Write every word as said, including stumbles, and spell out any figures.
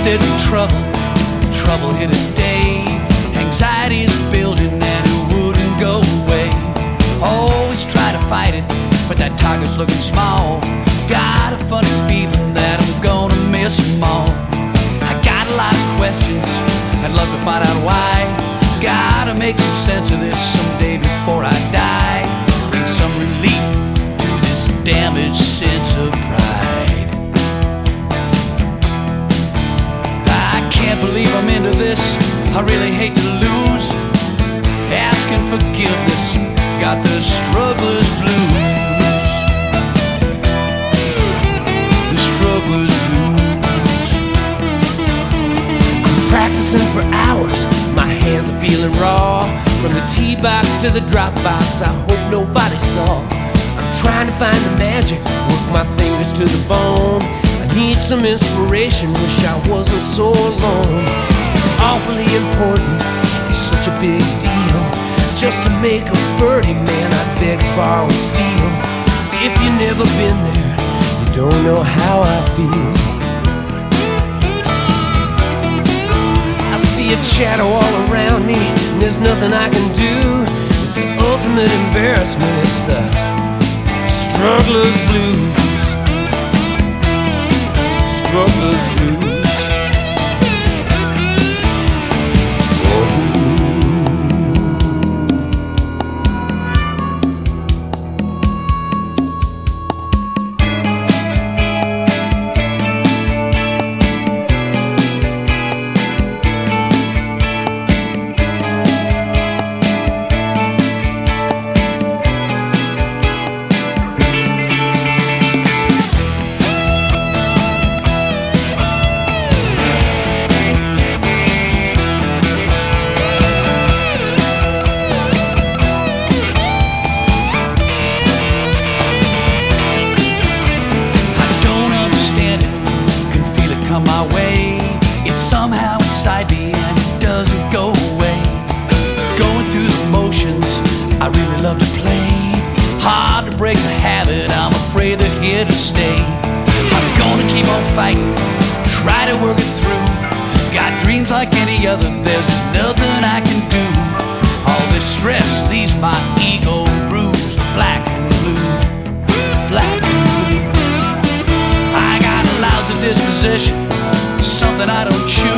there'd be trouble, trouble hit a day. Anxiety is building and it wouldn't go away. Always try to fight it, but that target's looking small. Got a funny feeling that I'm gonna miss them all. I got a lot of questions, I'd love to find out why. Gotta make some sense of this someday before I die. Bring some relief to this damaged sense of pride. I can't believe I'm into this, I really hate to lose. Asking forgiveness, got the struggler's blues. The struggler's blues. I'm practicing for hours, my hands are feeling raw. From the tee box to the drop box, I hope nobody saw. I'm trying to find the magic, work my fingers to the bone. I need some inspiration, wish I wasn't so alone. It's awfully important, it's such a big deal. Just to make a birdie, man, I beg, borrow, steal. If you've never been there, you don't know how I feel. I see its shadow all around me, and there's nothing I can do. It's the ultimate embarrassment, it's the struggler's blues. Struggler's blues. Come my way, it's somehow inside me and it doesn't go away. Going through the motions, I really love to play. Hard to break the habit, I'm afraid they're here to stay. I'm gonna keep on fighting, try to work it through. Got dreams like any other, there's nothing I can do. All this stress leaves my ego bruised, black and blue, black and blue. I got a lousy disposition, something I don't choose.